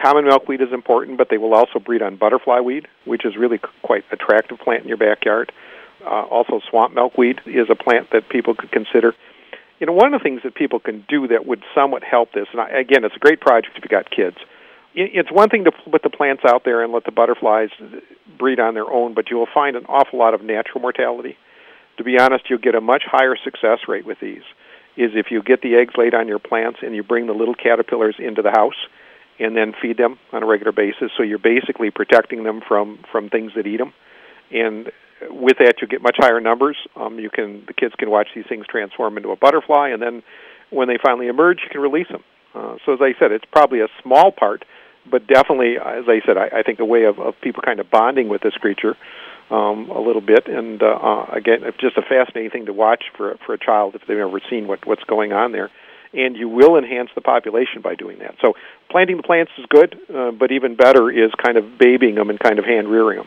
common milkweed is important, but they will also breed on butterfly weed, which is really quite attractive plant in your backyard. Also, swamp milkweed is a plant that people could consider. One of the things that people can do that would somewhat help this, and again, it's a great project if you got kids. It's one thing to put the plants out there and let the butterflies breed on their own, but you will find an awful lot of natural mortality. To be honest, you'll get a much higher success rate with these, is if you get the eggs laid on your plants and you bring the little caterpillars into the house and then feed them on a regular basis. So you're basically protecting them from things that eat them. And with that, you get much higher numbers. The kids can watch these things transform into a butterfly, and then when they finally emerge, you can release them. So as I said, it's probably a small part, but definitely, as I said, I think a way of people kind of bonding with this creature a little bit. And again, it's just a fascinating thing to watch for a child if they've never seen what's going on there. And you will enhance the population by doing that. So planting the plants is good, but even better is kind of babying them and kind of hand-rearing them.